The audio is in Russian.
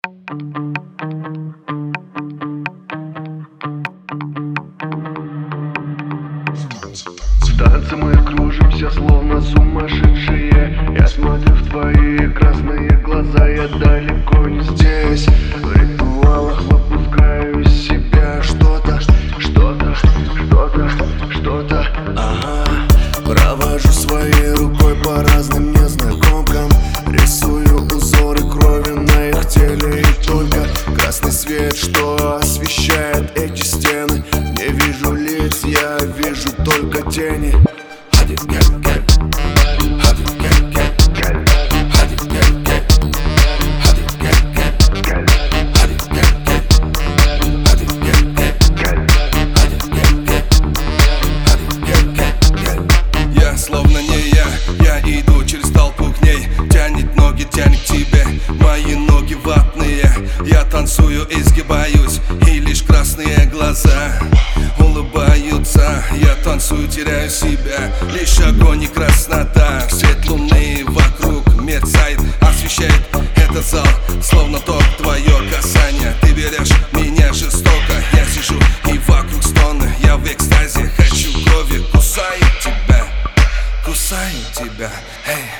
В танце мы кружимся, словно сумасшедшие. Я смотрю в твои красные глаза, я далеко не здесь. В ритуалах выпускаю из себя что-то. Ага. Провожу своей рукой по разным незнакомкам, рисую узоры крови на их теле. И только красный свет, что освещает эти стены. Не вижу лиц, я вижу только тени. Я словно не я иду через толпу к ней. Тянет ноги, тянет к тебе. Мои ноги ватные. Я танцую, изгибаюсь, и лишь красные глаза улыбаются. Я танцую, теряю себя. Лишь огонь и краснота. Свет луны вокруг мерцает, освещает этот зал, словно только твое касание. Ты берешь меня жестоко. Я сижу и вокруг стоны. Я в экстазе, хочу крови, кусаю тебя. Кусаю тебя, эй.